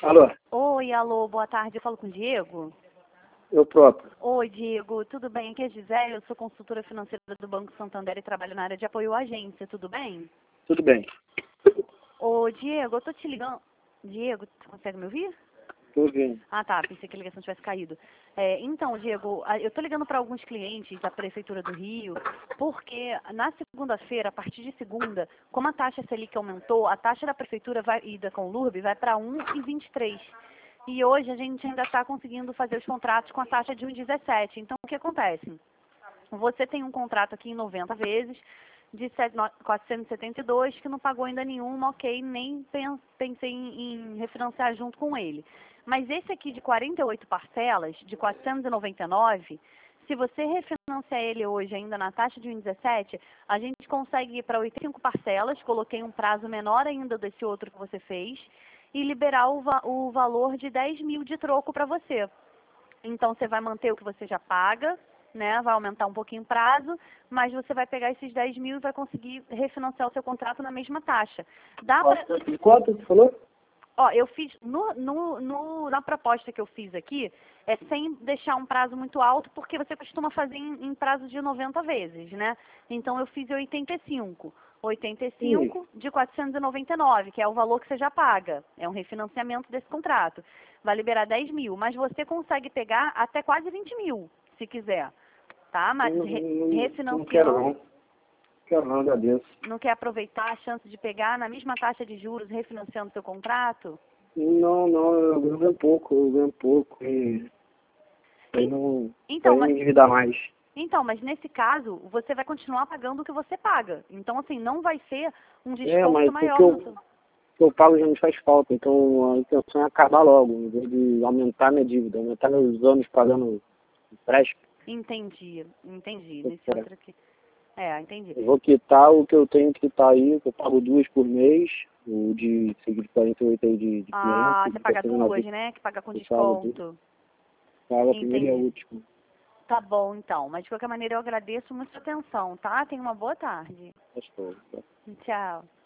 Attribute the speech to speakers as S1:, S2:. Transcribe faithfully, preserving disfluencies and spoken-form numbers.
S1: Alô,
S2: Oi, alô, boa tarde. Eu falo com o Diego?
S1: eu próprio.
S2: Oi, Diego, tudo bem? Aqui é a Gisele, eu sou consultora financeira do Banco Santander e trabalho na área de apoio à agência, tudo bem?
S1: Tudo bem.
S2: Ô, Diego, eu tô te ligando... Diego, você consegue me ouvir?
S1: Tô ouvindo.
S2: Ah, tá, pensei que a ligação tivesse caído. É, então, Diego, a- eu tô ligando para alguns clientes da Prefeitura do Rio, porque na segunda-feira, a partir de segunda, como a taxa Selic aumentou, a taxa da Prefeitura vai, e da Conlurb vai para um vírgula vinte e três. E hoje a gente ainda está conseguindo fazer os contratos com a taxa de um vírgula dezessete. Então, o que acontece? Você tem um contrato aqui em noventa vezes de quatrocentos e setenta e dois que não pagou ainda nenhuma, ok, nem pen- pensei em, em refinanciar junto com ele. Mas esse aqui de quarenta e oito parcelas, de quatrocentos e noventa e nove, se você refinanciar ele hoje ainda na taxa de um vírgula dezessete, a gente consegue ir para oitenta e cinco parcelas, coloquei um prazo menor ainda desse outro que você fez, e liberar o, va o valor de dez mil de troco para você. Então, você vai manter o que você já paga, né? Vai aumentar um pouquinho o prazo, mas você vai pegar esses dez mil e vai conseguir refinanciar o seu contrato na mesma taxa. Dá pra...
S1: De quanto você falou?
S2: Ó, eu fiz, no, no, no- na proposta que eu fiz aqui, é sem deixar um prazo muito alto, porque você costuma fazer em, em prazo de noventa vezes, né? Então, eu fiz oitenta e cinco. oitenta e cinco de quatrocentos e noventa e nove, que é o valor que você já paga. É um refinanciamento desse contrato. Vai liberar dez mil, mas você consegue pegar até quase vinte mil, se quiser. Tá? Mas
S1: Não,
S2: re,
S1: não, não quero
S2: refinanciando,
S1: não. Quero não, agradeço.
S2: não quer aproveitar a chance de pegar na mesma taxa de juros refinanciando seu contrato?
S1: Não, não, eu ganho pouco, eu ganho pouco e aí não
S2: Então,
S1: vai
S2: mas
S1: me endividar mais.
S2: Então, mas nesse caso, você vai continuar pagando o que você paga. Então, assim, não vai ser um
S1: É,
S2: desconto
S1: mas o
S2: maior
S1: que
S2: no
S1: eu,
S2: seu...
S1: o que eu pago já me faz falta, então a intenção é acabar logo, em vez de aumentar minha dívida, aumentar meus anos pagando empréstimo.
S2: Entendi, entendi.
S1: Eu
S2: Nesse
S1: quero.
S2: outro aqui. É, entendi.
S1: Eu vou quitar o que eu tenho que quitar aí, que eu pago duas por mês, o de de quarenta e oito aí de, de
S2: Ah,
S1: quinhentos,
S2: você
S1: de
S2: paga
S1: quatrocentos e noventa
S2: duas, né? Que paga com
S1: eu pago duas.
S2: desconto.
S1: Pago a primeira e a
S2: Entendi.
S1: última.
S2: Tá bom, então. Mas, de qualquer maneira, eu agradeço muito a atenção, tá? Tenha uma boa tarde.
S1: Acho que eu-
S2: Tchau.